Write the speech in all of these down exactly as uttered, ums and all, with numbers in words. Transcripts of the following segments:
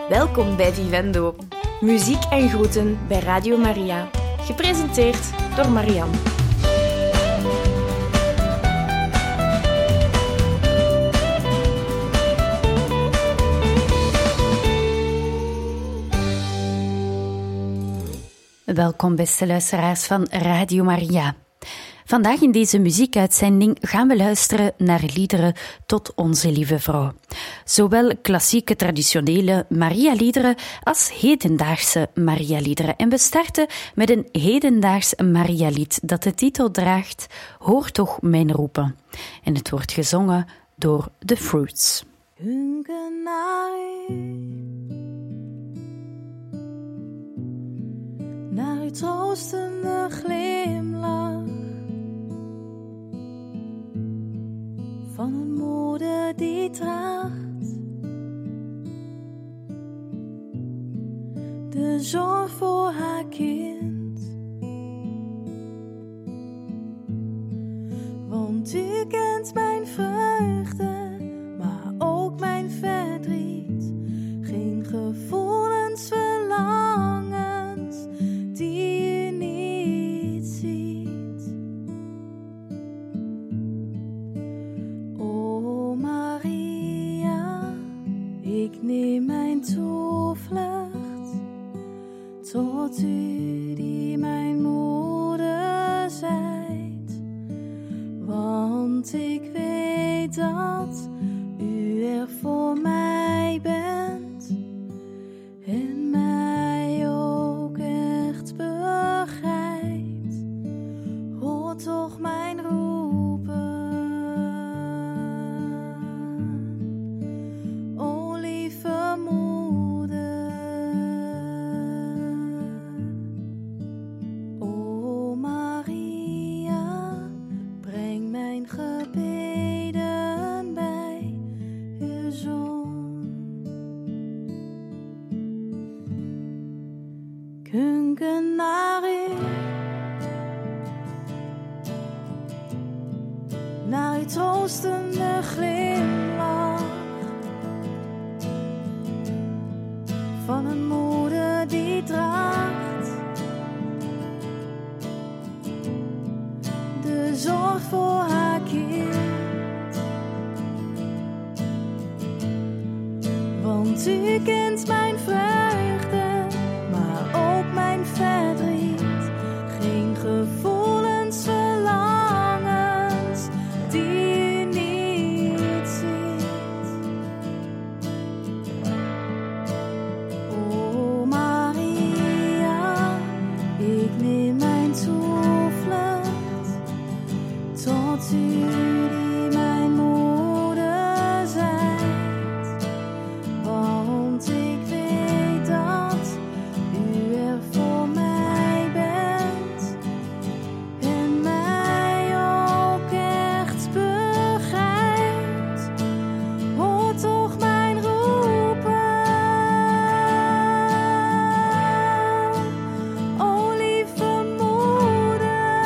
Welkom bij Vivendo. Muziek en groeten bij Radio Maria. Gepresenteerd door Marianne. Welkom beste luisteraars van Radio Maria. Vandaag in deze muziekuitzending gaan we luisteren naar liederen tot Onze Lieve Vrouw. Zowel klassieke traditionele Maria-liederen als hedendaagse Maria-liederen. En we starten met een hedendaags Maria-lied dat de titel draagt Hoor toch mijn roepen. En het wordt gezongen door The Fruits. Hunken naar u, naar uw troostende glimlach, van een moeder die draagt de zorg voor haar kind. Want u kent mijn vreugde, maar ook mijn verdriet. Geen gevoelens, verlangens die u niet ziet. O Maria, ik neem mijn toevlucht tot u die mijn moeder zijt. Want ik weet dat u er voor mij bent en mij ook echt begrijpt. Hoor toch mijn roepen, o lieve moeder. O Maria, breng mijn gebeden bij uw zoon. Hunken naar u, naar uw troostende glimlach, van een moeder die draagt de zorg voor haar kind. Want u kent mijn vreugde, maar ook mijn verdriet. Geen gevoelens, verlangens die u niet ziet. O Maria, ik neem mijn toevlucht tot u die mijn moeder zijt. Want ik weet dat u er voor mij bent en mij ook echt begrijpt. Hoor toch mijn roepen, o lieve moeder.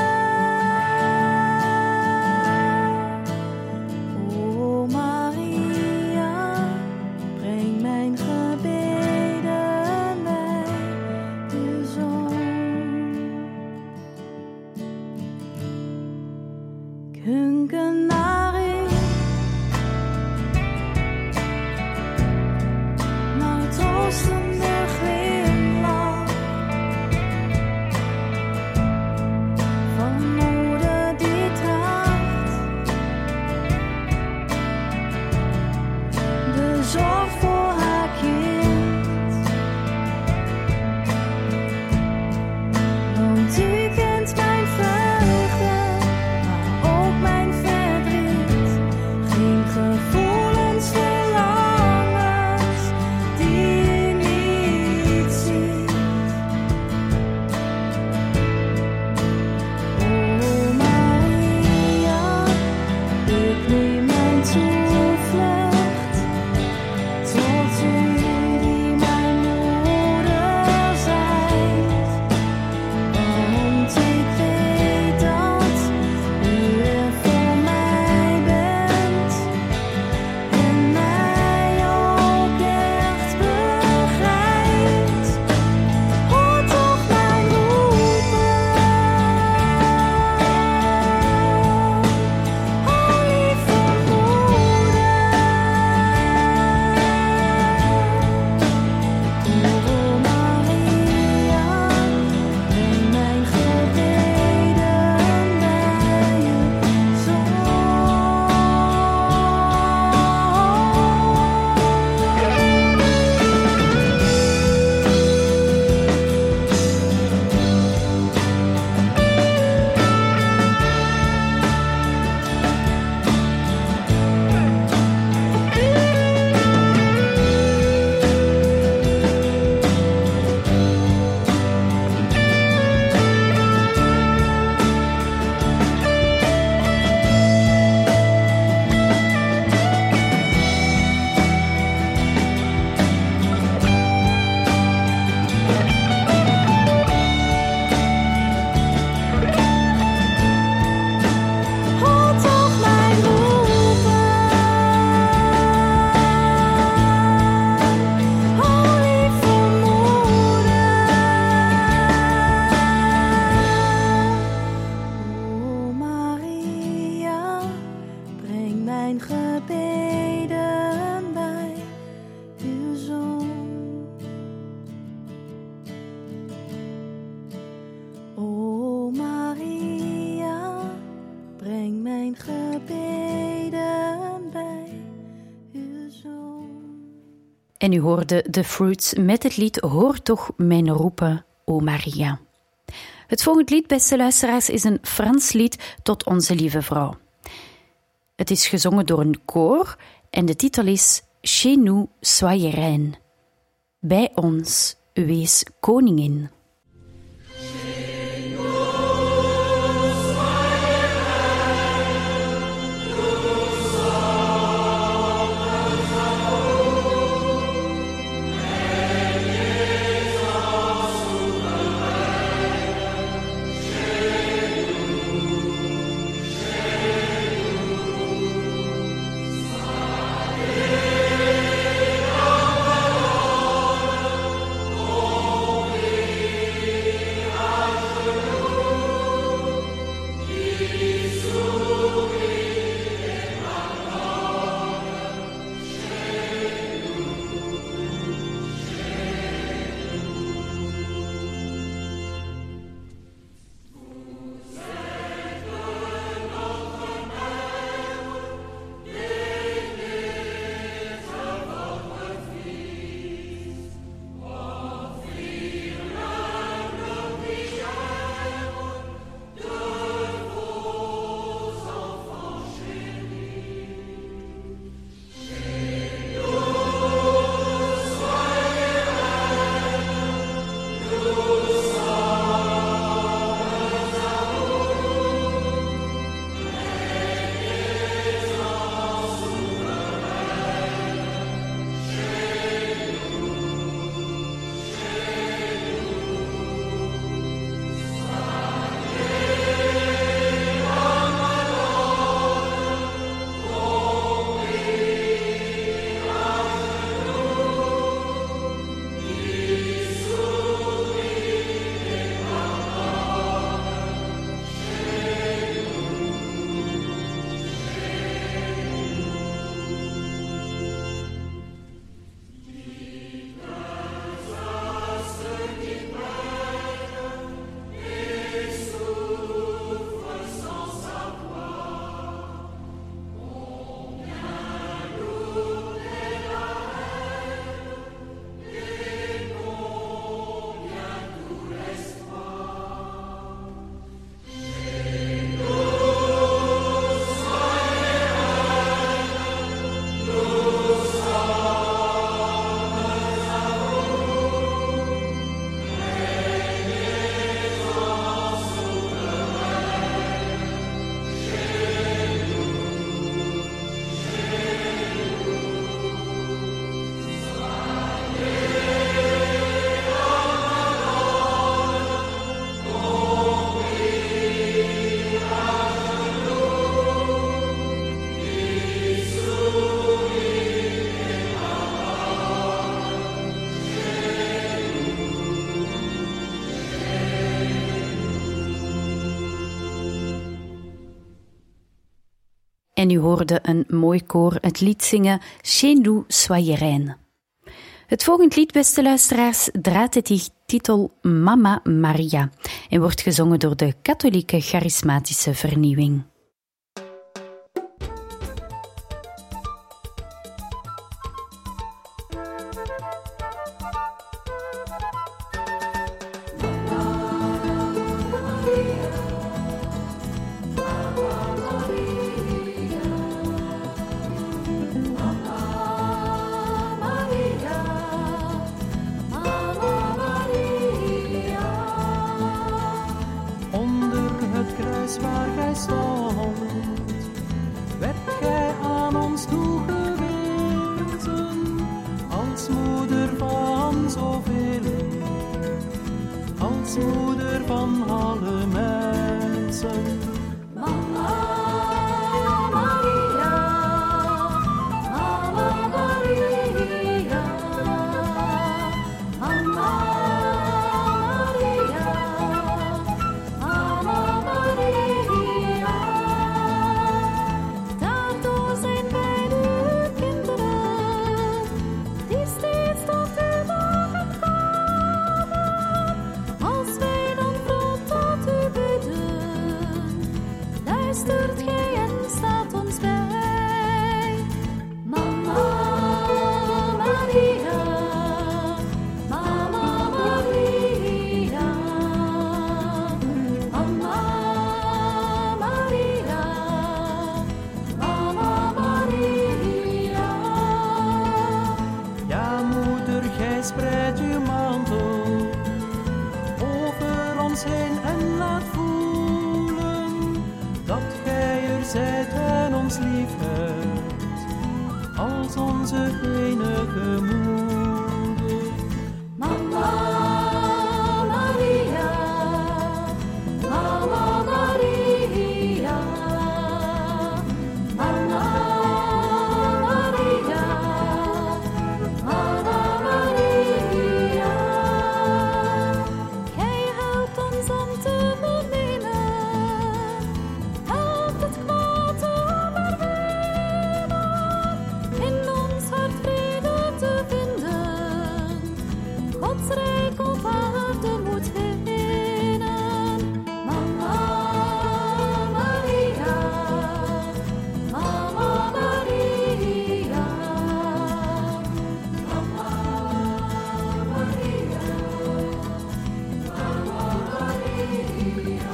O Maria, breng mijn gebeden bij uw zoon. Ik hunken naar u, naar uw troostende glimlach, van een moeder die draagt de zorg voor haar kind. Want u kent mijn vreugde, maar ook mijn verdriet. Geen gevoelens, verlangens die u niet ziet. O Maria, ik neem mijn toevlucht tot En u hoorde The Fruits met het lied Hoor toch mijn roepen, o Maria. Het volgende lied, beste luisteraars, is een Frans lied tot Onze Lieve Vrouw. Het is gezongen door een koor en de titel is Chez nous soyez reine. Bij ons, wees koningin. En u hoorde een mooi koor het lied zingen Chez nous soyez reine. Het volgende lied, beste luisteraars, draagt de titel Mama Maria en wordt gezongen door de katholieke charismatische vernieuwing. Steeds tot u mogen komen, als wij spreid uw mantel over ons heen en laat voelen dat gij er zijt en ons lief hebt als onze enige moeder. Mama Maria, Mama Maria, Mama Maria, Mama Maria. Gij helpt ons om te beminnen, helpt het kwaad te overwinnen, in ons hart vrede te vinden, Gods rijk op aarde moet winnen. Mama Maria, Mama Maria, Mama Maria, Mama Maria.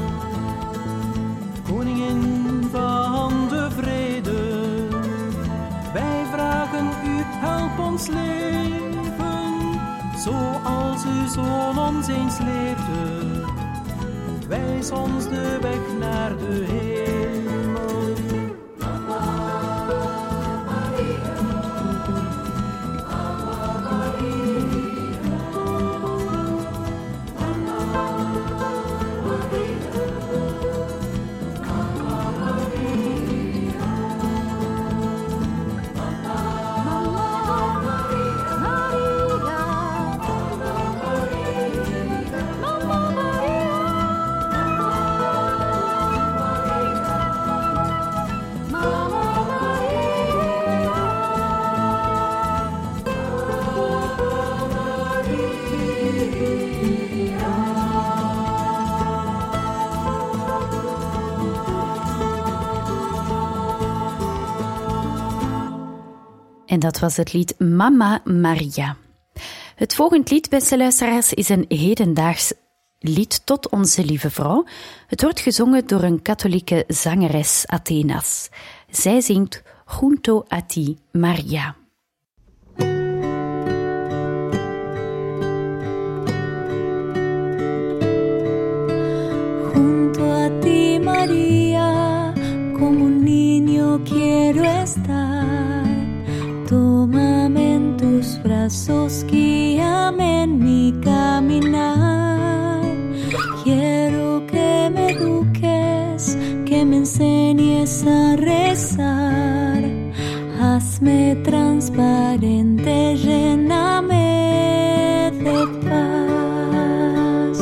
Koningin van de vrede, wij vragen u, help ons leven, zoals uw Zoon ons eens leerde. Wijs ons de weg naar de hemel. Mama Maria, Mama Maria, Mama Maria, Mama Maria, Mama Maria, Maria, Mama Maria, En dat was het lied Mama Maria. Het volgende lied, beste luisteraars, is een hedendaags lied tot onze lieve vrouw. Het wordt gezongen door een katholieke zangeres, Athenas. Zij zingt Junto a ti, Maria. Junto a ti, María, como un niño quiero estar. Tómame en tus brazos, guíame en mi caminar. Quiero que me eduques, que me enseñes a rezar. Hazme transparente, lléname de paz.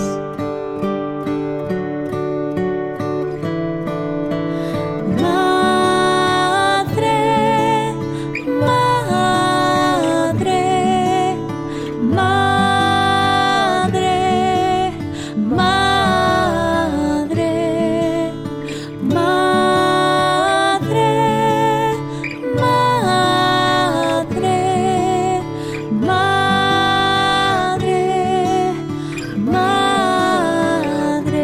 Madre, madre, madre, madre, madre, madre, madre, madre.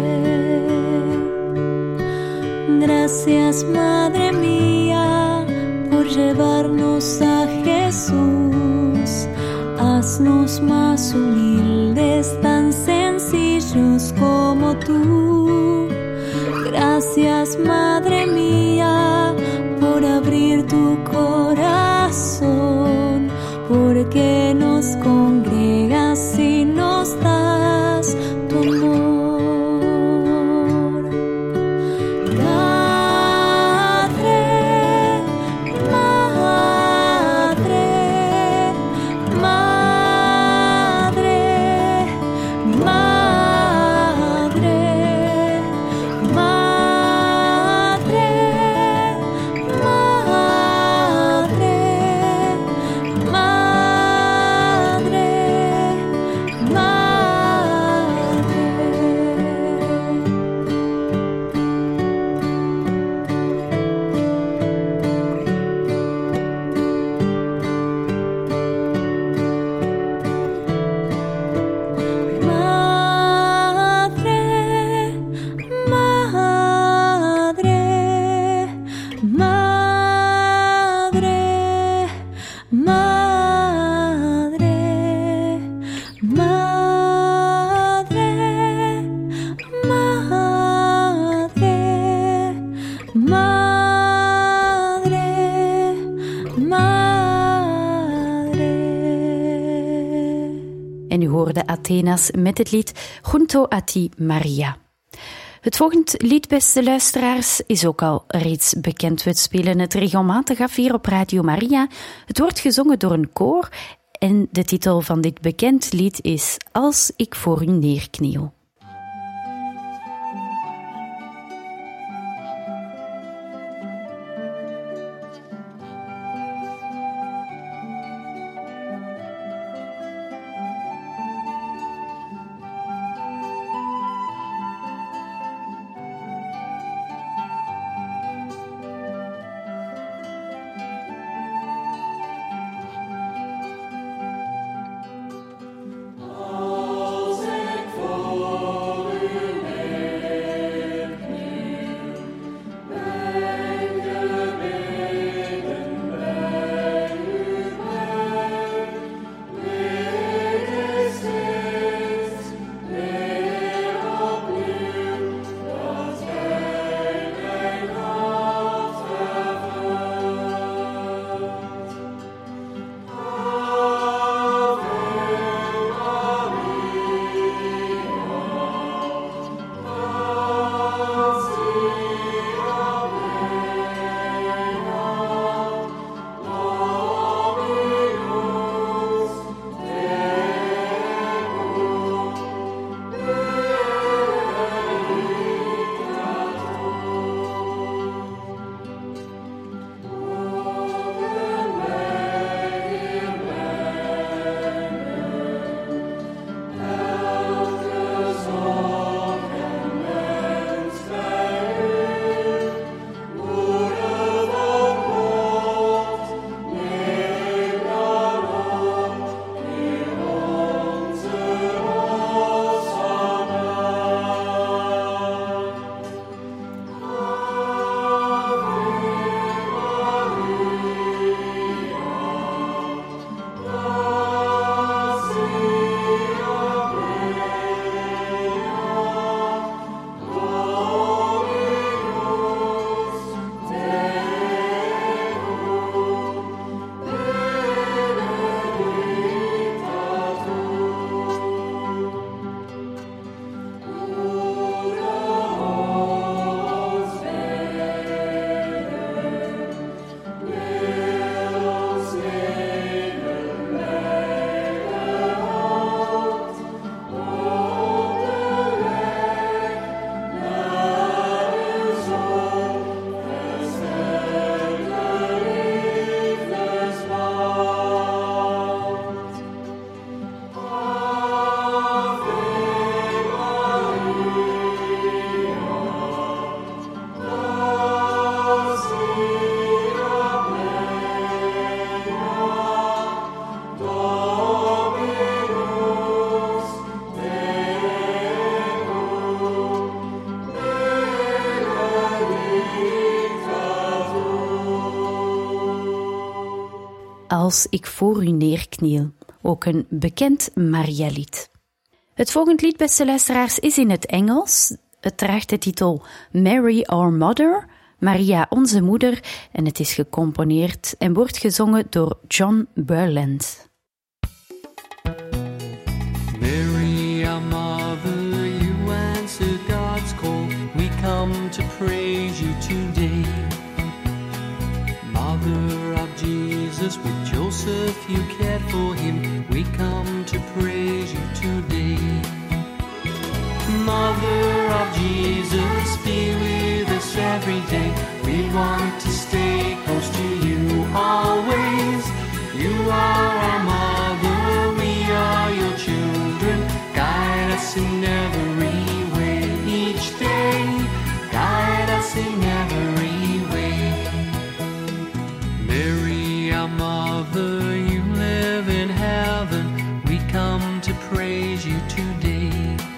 Gracias, Madre mía, por llevarnos a Jesús. Haznos más humildes, tan sencillos como tú. Gracias, Madre mía, por abrir tu corazón, porque nos congregas y nos das tu amor. Madre, madre, madre, madre, madre, madre, madre, En u hoorde Athena's met het lied Junto a ti Maria. Het volgende lied, beste luisteraars, is ook al reeds bekend. We spelen het regelmatig af hier op Radio Maria. Het wordt gezongen door een koor en de titel van dit bekend lied is Als ik voor u neerkniel. Als ik voor u neerkniel, ook een bekend Maria-lied. Het volgende lied, beste luisteraars, is in het Engels. Het draagt de titel Mary Our Mother, Maria onze moeder, en het is gecomponeerd en wordt gezongen door John Burland. Mary, our mother, you answer God's call. We come to praise you today. Mother of Jesus, with Joseph you cared for him. We come to praise you today. Mother of Jesus, be with us every day. We want to stay close to you always. You are our mother, we are your children. Guide us in every way each day. Guide us in every way. Mary, our mother, you live in heaven. We come to praise you today.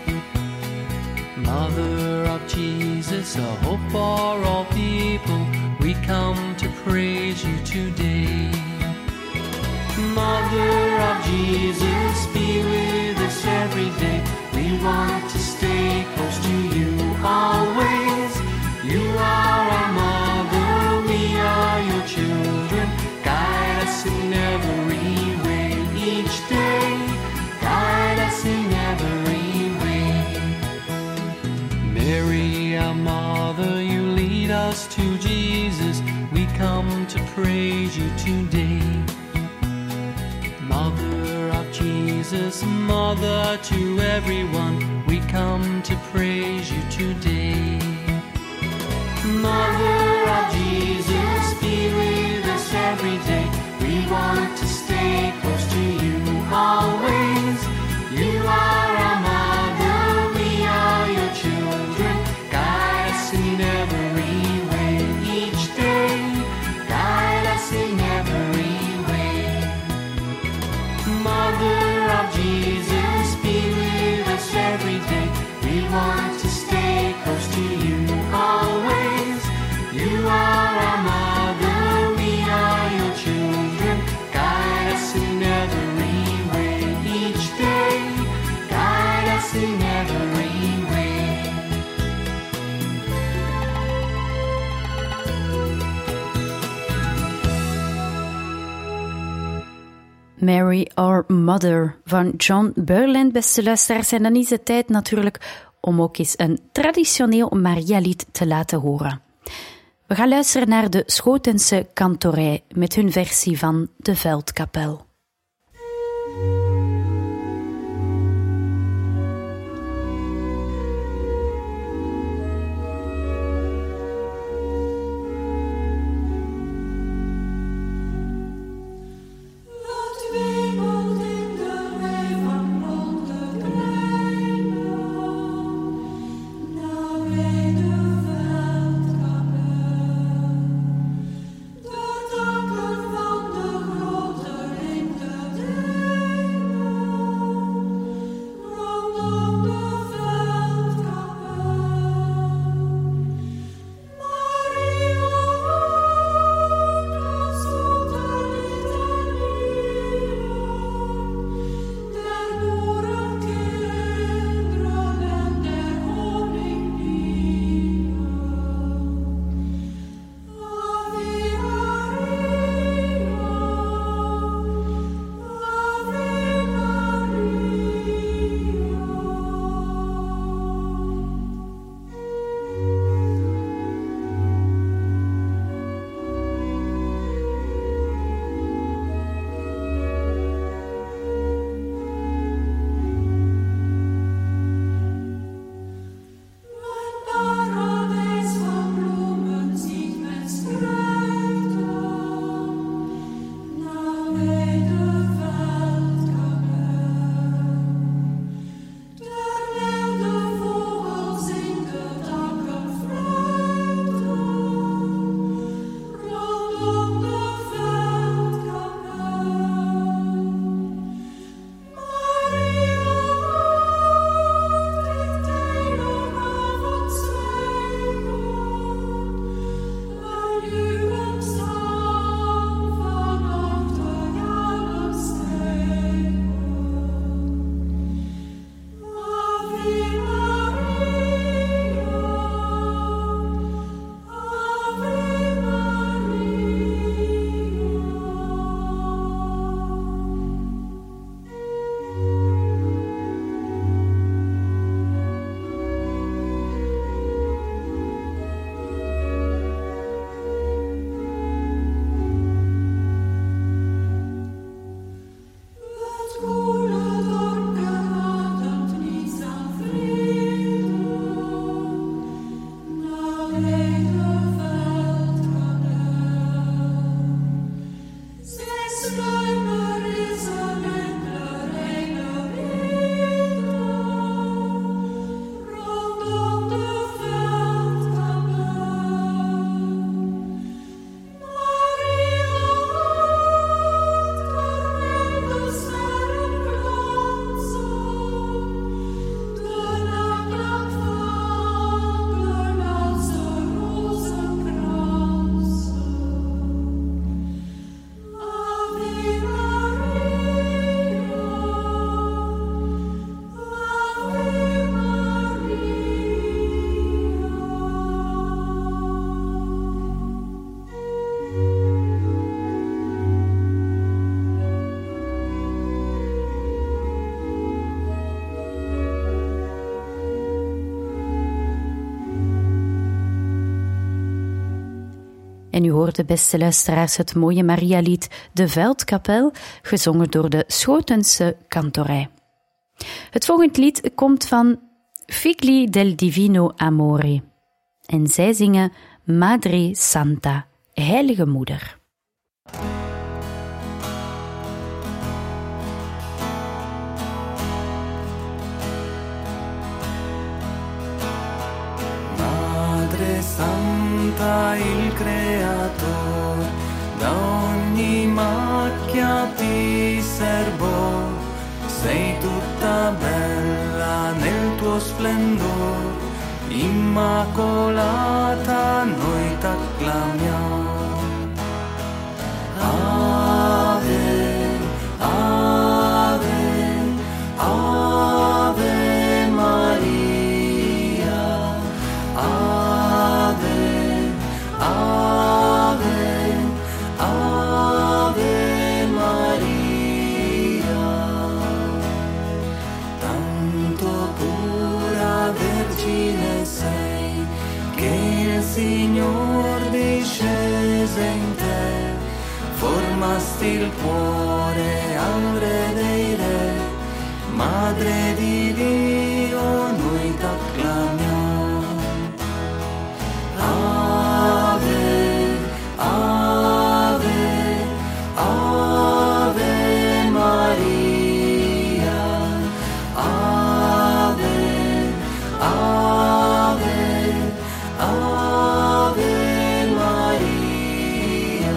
Mother of Jesus, a hope for all people, we come to praise you today. Mother of Jesus, be with us every day. We want to stay close to you always. You are our mother, we are your children. Guide us in every way each day. Guide us to Jesus, we come to praise you today. Mother of Jesus, Mother to everyone, we come to praise you today. Mother of Jesus, be with us every day. We want to stay close to you always. You are our mother, we are your children. Guide us in every way each day. Guide us in every way. Mother of Jesus, be with us every day. We want to stay close to you always. You are our mother, we are your children. Guide us in every way each day. Guide us in every way. Mary Our Mother van John Burland, beste luisteraars. En dan is het tijd natuurlijk om ook eens een traditioneel Maria-lied te laten horen. We gaan luisteren naar de Schotense kantorij met hun versie van de Veldkapel. De takken van de grote En u hoorde, beste luisteraars, het mooie Marialied De Veldkapel, gezongen door de Schotense kantorij. Het volgende lied komt van Figli del Divino Amore. En zij zingen Madre Santa, Heilige Moeder. Madre Santa, il Creator, da ogni macchia ti serbo, sei tutta bella nel tuo splendor, immacolata noi t'acclamiamo. Ave, Ave, Ave Maria, Ave, Ave, Ave Maria, tanto pura Vergine sei, che il Signor discese in te, formasti il cuore al Re dei Re, Madre di Dio noi t'acclamiamo. Ave, Ave, Ave Maria, Ave, Ave, Ave Maria.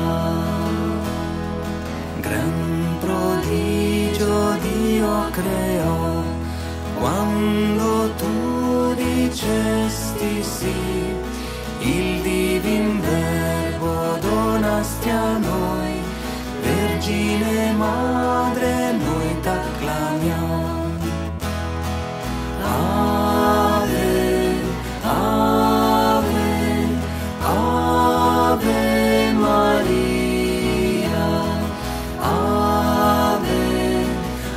Gran prodigio Dio creò, quando tu dicesti sì, il divin verbo donasti a noi, Vergine Madre noi t'acclamiamo. Ave, Ave, Ave Maria, Ave,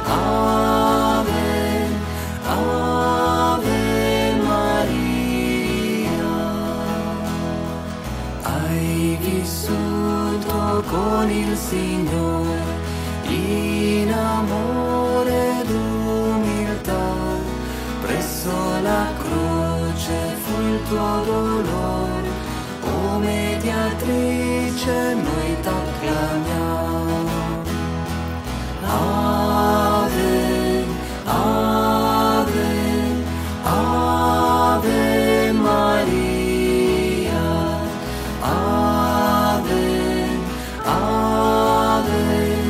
Ave, Ave Maria. Hai vissuto con il Signore in amore ed umiltà, presso la croce fu il tuo dolore, o mediatrice noi t'acclamiamo. Ave, Ave, Ave Maria, Ave, Ave,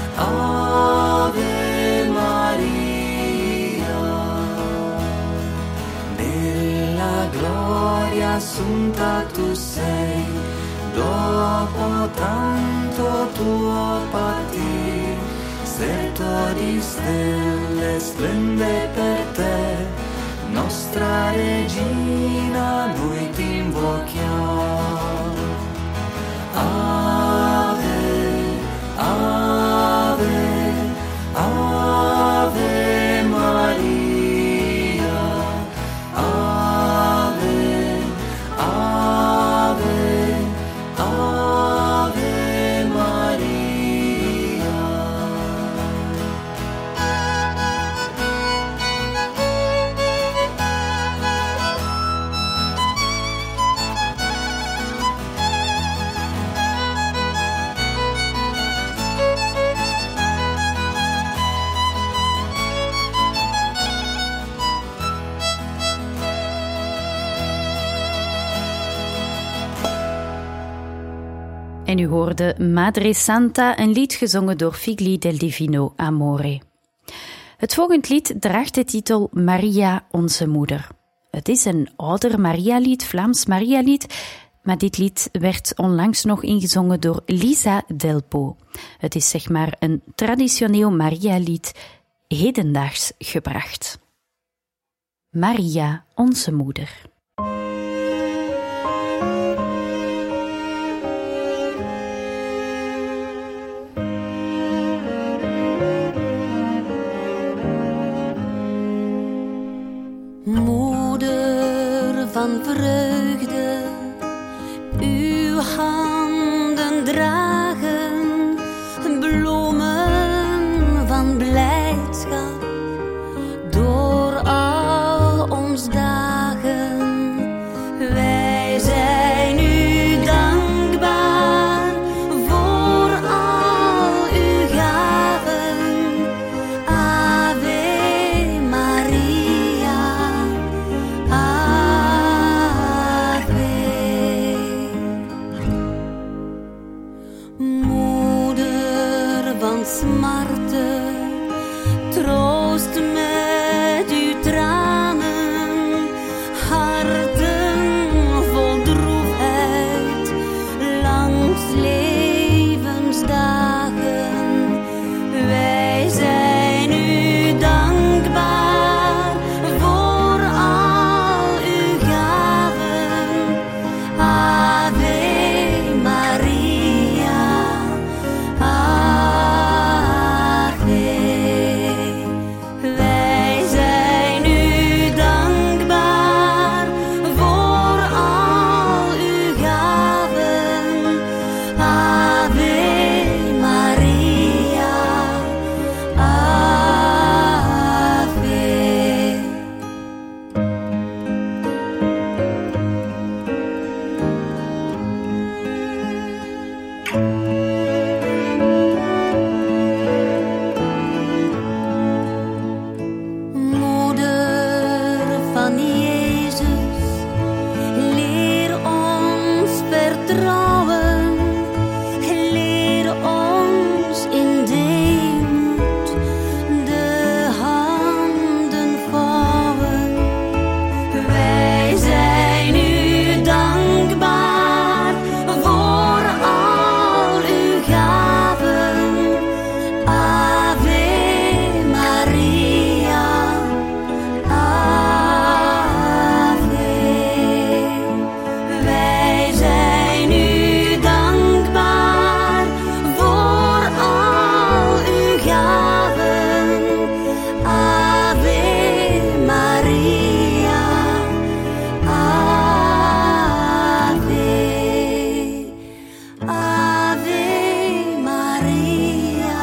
Ave Maria. Nella gloria assunta tu sei, dopo tanto tuo patir, serto di stelle splende per te, nostra regina noi ti invochiamo. Ave, Ave, Ave Maria, Ave, Ave, Ave Maria. En u hoorde Madre Santa, een lied gezongen door Figli del Divino Amore. Het volgende lied draagt de titel Maria, onze moeder. Het is een ouder Marialied, Vlaams Marialied, maar dit lied werd onlangs nog ingezongen door Lisa Delpo. Het is zeg maar een traditioneel Marialied, hedendaags gebracht. Maria, onze moeder. Moeder van vreugde, uw hand troost met uw tranen, harten vol droefheid, langs levensdagen. Wij zijn u dankbaar voor al uw gaven. Ave Maria, Ave. Wij zijn u dankbaar voor al uw gaven. Ave Maria, Ave. Moeder van Jezus, leer ons vertrouwen, leer ons in deemoed de handen vouwen. Wij zijn u dankbaar voor al uw gaven. Ave Maria, Ave. Wij zijn u dankbaar voor al uw gaven. Ave Maria, Ave. Ave Maria,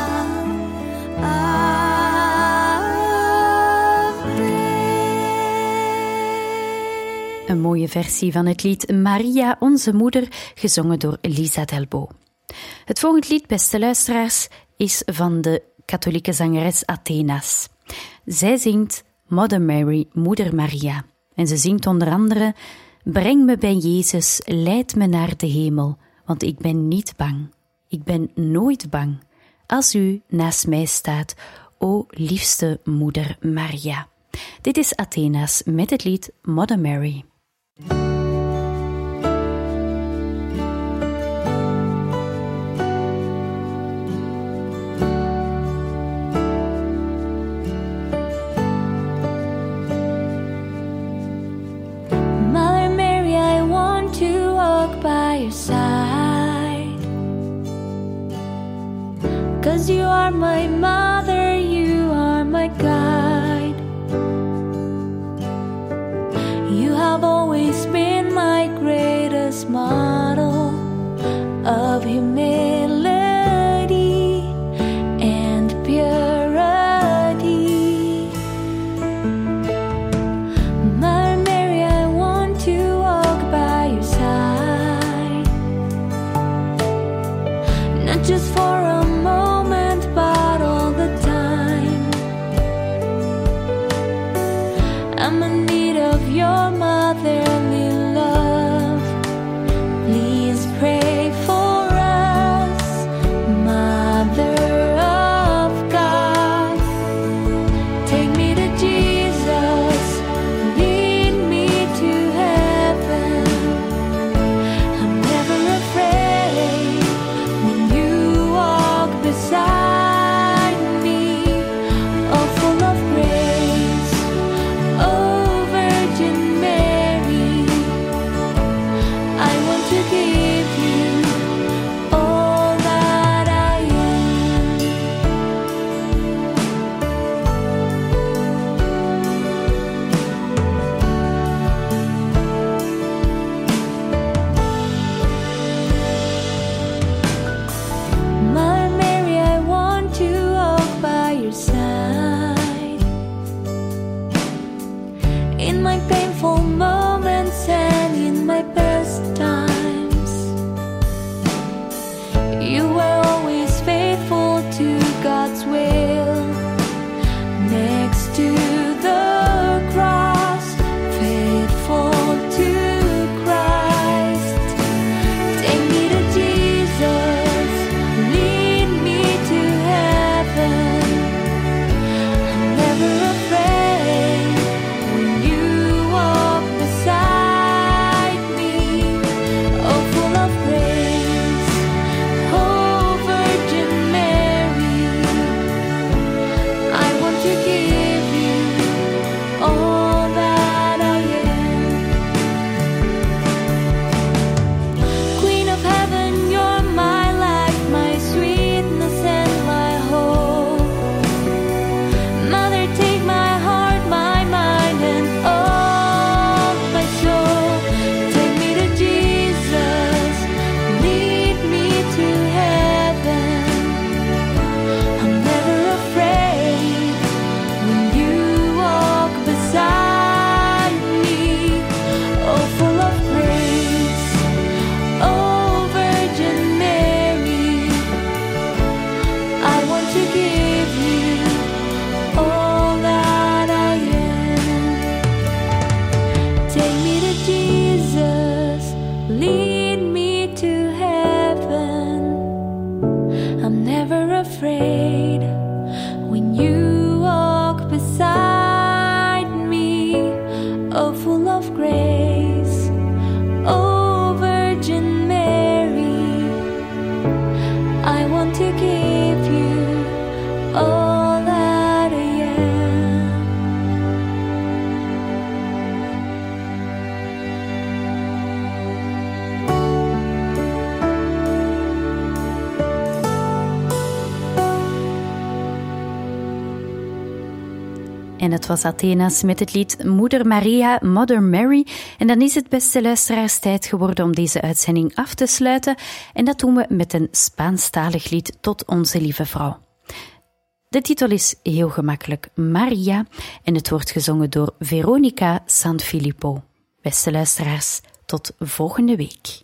Ave. Een mooie versie van het lied Maria, onze moeder, gezongen door Lisa Delbo. Het volgende lied, beste luisteraars, is van de katholieke zangeres Athenas. Zij zingt Mother Mary, Moeder Maria. En ze zingt onder andere: breng me bij Jezus, leid me naar de hemel, want ik ben niet bang. Ik ben nooit bang. Als u naast mij staat, o liefste Moeder Maria. Dit is Athenas met het lied Mother Mary. Mother Mary, I want to walk by your side, 'cause you are my mother, you are my guide. You have always been my greatest model of humility and purity. Mother Mary, I want to walk by your side, not just for a moment, but all the En het was Athena's met het lied Moeder Maria, Mother Mary. En dan is het, beste luisteraars, tijd geworden om deze uitzending af te sluiten. En dat doen we met een Spaanstalig lied tot onze lieve vrouw. De titel is heel gemakkelijk Maria en het wordt gezongen door Veronica Sanfilippo. Beste luisteraars, tot volgende week.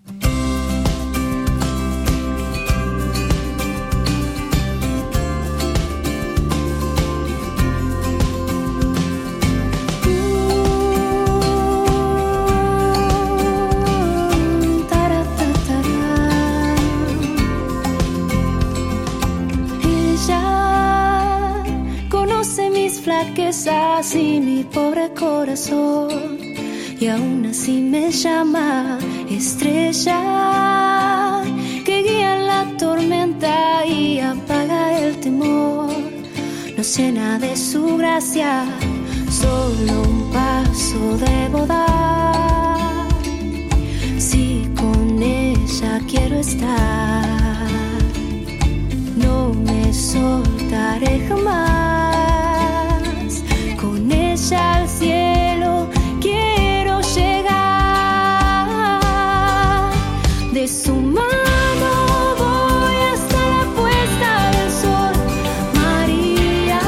Flaquezas y mi pobre corazón, y aún así me llama estrella que guía la tormenta y apaga el temor. Nos llena de su gracia, solo un paso debo dar. Si con ella quiero estar, no me soltaré jamás. Con ella al cielo quiero llegar. De su mano voy hasta la puesta del sol. María,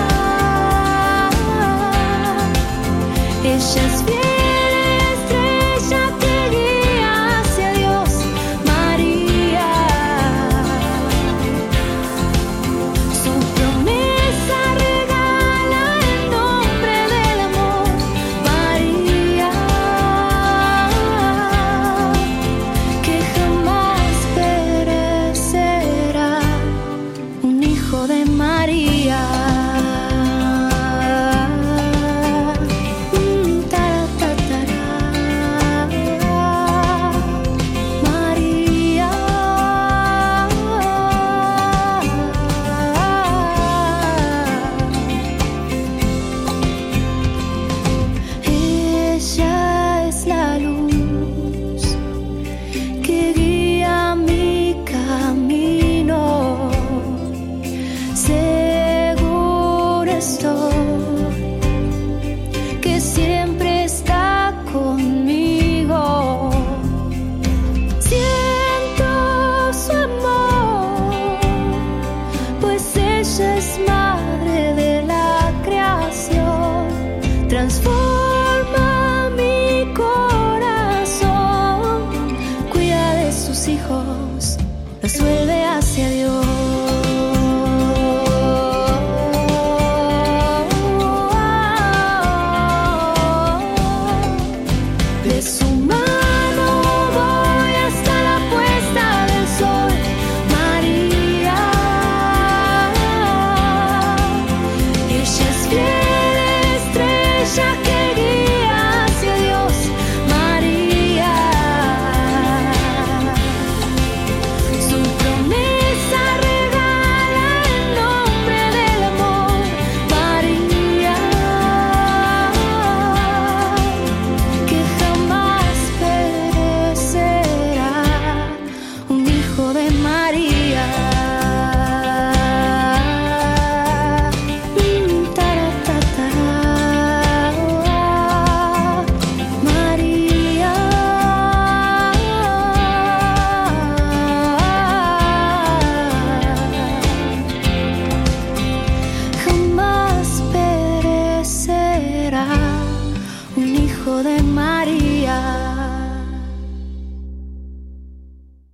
ella es fiel estrella que guía hacia Dios. María, su promesa regala el nombre del amor. María, que jamás perecerá, un hijo de María. Mm, taratatara. María, ella es la luz que guía mi camino. Seguro estoy que siempre está conmigo. Siento su amor, pues ella es madre de la creación. Transforma